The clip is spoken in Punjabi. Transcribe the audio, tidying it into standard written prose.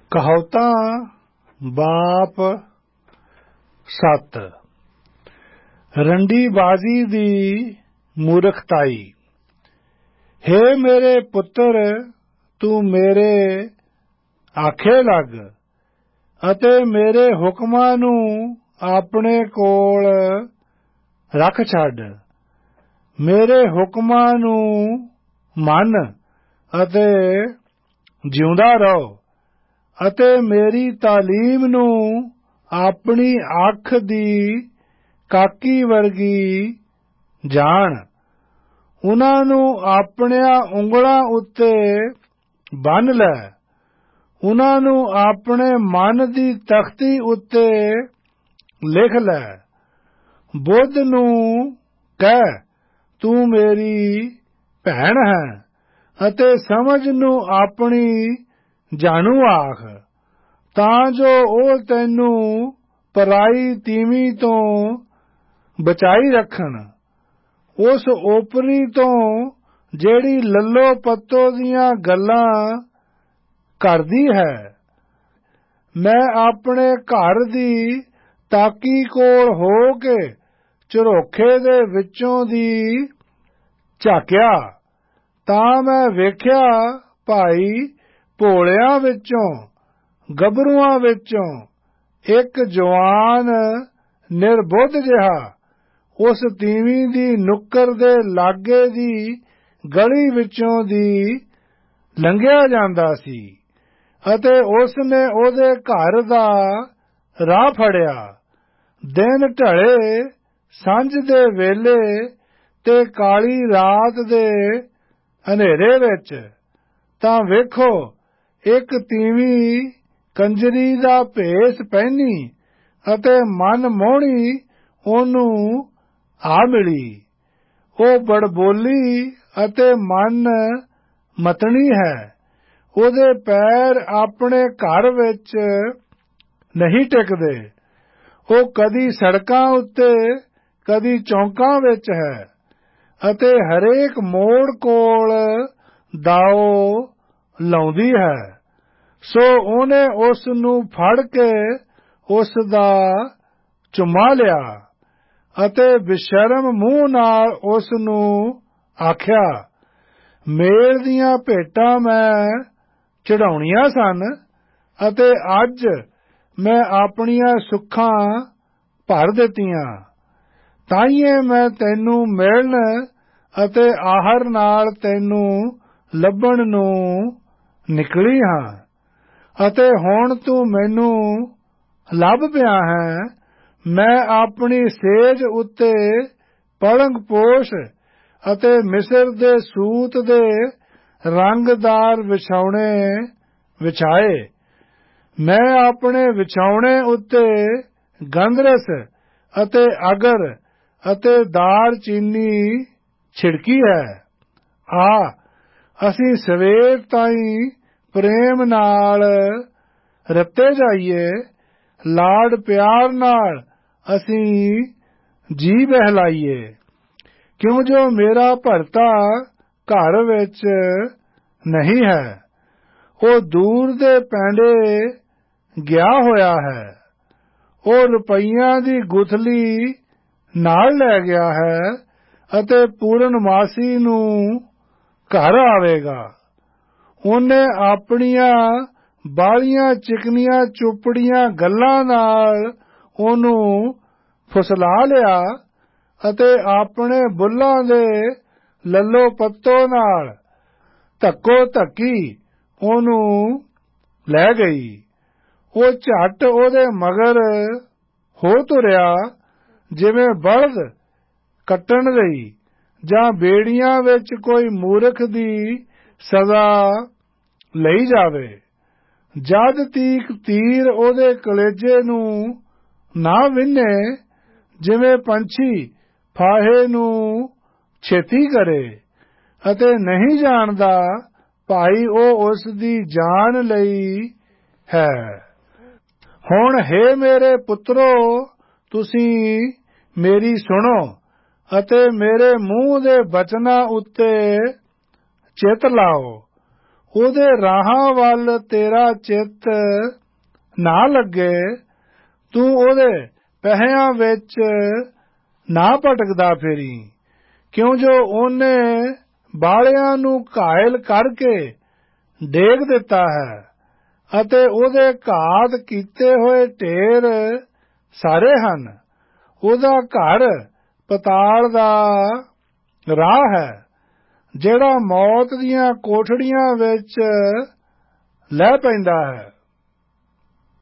ਕਹਾਵਤਾਂ ਬਾਪ ਸੱਤ। ਰੰਡੀ ਬਾਜ਼ੀ ਦੀ ਮੂਰਖਤਾਈ। ਹੇ ਮੇਰੇ ਪੁੱਤਰ, ਤੂੰ ਮੇਰੇ ਆਖੇ ਲੱਗ ਅਤੇ ਮੇਰੇ ਹੁਕਮਾਂ ਨੂੰ ਆਪਣੇ ਕੋਲ ਰੱਖ ਛੱਡ। ਮੇਰੇ ਹੁਕਮਾਂ ਨੂੰ ਮੰਨ ਅਤੇ ਜਿਉਂਦਾ ਰਹੋ ਅਤੇ ਮੇਰੀ ਤਾਲੀਮ ਨੂੰ ਆਪਣੀ ਅੱਖ ਦੀ ਕਾਕੀ ਵਰਗੀ ਜਾਣ। ਉਨ੍ਹਾਂ ਨੂੰ ਆਪਣੀਆਂ ਉਂਗਲਾਂ ਉੱਤੇ ਬੰਨ੍ਹ ਲੈ। ਉਨ੍ਹਾਂ ਨੂੰ ਆਪਣੇ ਮਨ ਦੀ ਤਖਤੀ ਉੱਤੇ ਲਿਖ ਲੈ। ਬੁੱਧ ਨੂੰ ਕਹਿ, ਤੂੰ ਮੇਰੀ ਭੈਣ ਹੈ ਅਤੇ ਸਮਝ ਨੂੰ ਆਪਣੀ ਜਾਣੂ ਆਖ, ਤਾਂ ਜੋ ਉਹ ਤੈਨੂੰ ਪਰਾਈ ਤੀਵੀਂ ਤੋਂ ਬਚਾਈ ਰੱਖਣ, ਉਸ ਓਪਰੀ ਤੋਂ ਜਿਹੜੀ ਲੱਲੋ ਪੱਤੋ ਦੀਆਂ ਗੱਲਾਂ ਕਰਦੀ ਹੈ। ਮੈਂ ਆਪਣੇ ਘਰ ਦੀ ਤਾਕੀ ਕੋਲ ਹੋ ਕੇ ਝਰੋਖੇ ਦੇ ਵਿੱਚੋਂ ਦੀ ਝਾਕਿਆ, ਤਾਂ ਮੈਂ ਵੇਖਿਆ ਭਾਈ ਭੋਲਿਆਂ ਵਿੱਚੋਂ, ਗੱਭਰੂਆਂ ਵਿੱਚੋਂ ਇੱਕ ਜਵਾਨ ਨਿਰਬੁੱਧ ਜਿਹਾ ਉਸ ਤੀਵੀਂ ਦੀ ਨੁੱਕਰ ਦੇ ਲਾਗੇ ਦੀ ਗਲੀ ਵਿੱਚੋਂ ਦੀ ਲੰਘਿਆ ਜਾਂਦਾ ਸੀ ਅਤੇ ਉਸ ਨੇ ਉਹਦੇ ਘਰ ਦਾ ਰਾਹ ਫੜਿਆ। ਦਿਨ ਢਲੇ ਸਾਂਝ ਦੇ ਵੇਲੇ ਤੇ ਕਾਲੀ ਰਾਤ ਦੇ ਹਨੇਰੇ ਵਿੱਚ, ਤਾਂ ਵੇਖੋ ਇੱਕ ਤੀਵੀਂ ਕੰਜਰੀ ਦਾ ਭੇਸ ਪਹਿਨੀ ਅਤੇ ਮਨ ਮੋਹਣੀ ਉਹਨੂੰ ਆ ਮਿਲੀ। ਉਹ ਬੜਬੋਲੀ ਅਤੇ ਮਨ ਮਤਣੀ ਹੈ। ਉਹਦੇ ਪੈਰ ਆਪਣੇ ਘਰ ਵਿੱਚ ਨਹੀਂ ਟਿਕਦੇ। ਉਹ ਕਦੀ ਸੜਕਾਂ ਉੱਤੇ ਕਦੀ ਚੌਂਕਾਂ ਵਿੱਚ ਹੈ ਅਤੇ ਹਰੇਕ ਮੋੜ ਕੋਲ ਦਾਅ ਲਾਉਂਦੀ ਹੈ। ਸੋ ਉਹਨੇ ਉਸ ਨੂੰ ਫੜ ਕੇ ਉਸ ਦਾ ਚੁੰਮਾ ਲਿਆ ਅਤੇ ਬੇਸ਼ਰਮ ਮੂੰਹ ਨਾਲ ਉਸ ਨੂੰ ਆਖਿਆ, ਮੇਲ ਦੀਆਂ ਭੇਟਾਂ ਮੈਂ ਚੜਾਉਣੀਆਂ ਸਨ ਅਤੇ ਅੱਜ ਮੈਂ ਆਪਣੀਆਂ ਸੁੱਖਾਂ ਭਰ ਦਿੱਤੀਆਂ। ਤਾਈਏ ਮੈਂ ਤੈਨੂੰ ਮਿਲਣ ਅਤੇ ਆਹਰ ਨਾਲ ਤੈਨੂੰ ਲੱਭਣ ਨੂੰ ਨਿਕਲੀ ਹਾਂ ਅਤੇ ਹੁਣ ਤੂੰ ਮੈਨੂੰ ਲੱਭ ਪਿਆ ਹੈ। ਮੈਂ ਆਪਣੀ ਸੇਜ ਉੱਤੇ ਪਲੰਘ ਪੋਸ਼ ਅਤੇ ਮਿਸਰ ਦੇ ਸੂਤ ਦੇ ਰੰਗਦਾਰ ਵਿਛਾਉਣੇ ਵਿਛਾਏ। ਮੈਂ ਆਪਣੇ ਵਿਛਾਉਣੇ ਉੱਤੇ ਗੰਧਰਸ ਅਤੇ ਅਗਰ ਅਤੇ ਦਾਰ ਚੀਨੀ ਛਿੜਕੀ ਹੈ। ਆ, ਅਸੀਂ ਸਵੇਰ ਤਾਈਂ ਪ੍ਰੇਮ ਨਾਲ ਰੱਤੇ ਜਾਈਏ। ਲਾਡ ਪਿਆਰ ਨਾਲ ਅਸੀਂ ਜੀ ਬਹਿਲਾਈਏ, ਕਿਉਂ ਜੋ ਮੇਰਾ ਭਰਤਾ ਘਰ ਵਿੱਚ ਨਹੀਂ ਹੈ। ਉਹ ਦੂਰ ਦੇ ਪੈਂਡੇ ਗਿਆ ਹੋਇਆ ਹੈ। ਉਹ ਰੁਪਈਆਂ ਦੀ ਗੁਥਲੀ ਨਾਲ ਲੈ ਗਿਆ ਹੈ ਅਤੇ ਪੂਰਨਮਾਸੀ ਨੂੰ ਘਰ ਆਵੇਗਾ। ਉਹਨੇ ਆਪਣੀਆਂ ਬਾਹਲੀਆਂ ਚਿਕਨੀਆਂ ਚੁਪੜੀਆਂ ਗੱਲਾਂ ਨਾਲ ਉਹਨੂੰ ਫੁਸਲਾ ਲਿਆ ਅਤੇ ਆਪਣੇ ਬੁੱਲ੍ਹਾਂ ਦੇ ਲੱਲੋ ਪੱਤੋ ਨਾਲ ਧੱਕੋ ਧੱਕੀ ਉਹਨੂੰ ਲੈ ਗਈ। ਉਹ ਝੱਟ ਉਹਦੇ ਮਗਰ ਹੋ ਤੁਰਿਆ, ਜਿਵੇਂ ਬਲਦ ਕੱਟਣ ਲਈ ਜਾਂ ਬੇੜੀਆਂ ਵਿੱਚ ਕੋਈ ਮੂਰਖ ਦੀ ਸਜ਼ਾ ਲਈ ਜਾਵੇ। ਜਦ ਤੀਕ ਤੀਰ ਉਹਦੇ ਕਲੇਜੇ ਨੂੰ ਨਾ ਵਿੰਨ੍ਹੇ, ਜਿਵੇਂ ਪੰਛੀ ਫਾਹੇ ਨੂੰ ਛੇਤੀ ਕਰੇ ਅਤੇ ਨਹੀਂ ਜਾਣਦਾ ਭਾਈ ਉਹ ਉਸ ਦੀ ਜਾਨ ਲਈ ਹੈ। ਹੁਣ ਹੇ ਮੇਰੇ ਪੁੱਤਰੋ, ਤੁਸੀਂ ਮੇਰੀ ਸੁਣੋ ਅਤੇ ਮੇਰੇ ਮੂੰਹ ਦੇ ਬਚਨਾਂ ਉੱਤੇ ਚਿੱਤ ਲਾਓ। ਉਹਦੇ ਰਾਹਾਂ ਵੱਲ ਤੇਰਾ ਚਿੱਤ ਨਾ ਲੱਗੇ, ਤੂੰ ਉਹਦੇ ਪਹਿਆਂ ਵਿੱਚ ਨਾ ਭਟਕਦਾ ਫਿਰੀ, ਕਿਉਂ ਜੋ ਉਹਨੇ ਬਾਲਿਆਂ ਨੂੰ ਘਾਇਲ ਕਰਕੇ ਡੇਗ ਦਿੱਤਾ ਹੈ, ਅਤੇ ਉਹਦੇ ਘਾਤ ਕੀਤੇ ਹੋਏ ਢੇਰ ਸਾਰੇ ਹਨ। ਉਹਦਾ ਘਰ ਪਤਾਲ ਦਾ ਰਾਹ ਹੈ, ਜਿਹੜਾ ਮੌਤ ਦੀਆਂ ਕੋਠੜੀਆਂ ਵਿੱਚ ਲੈ ਪੈਂਦਾ ਹੈ।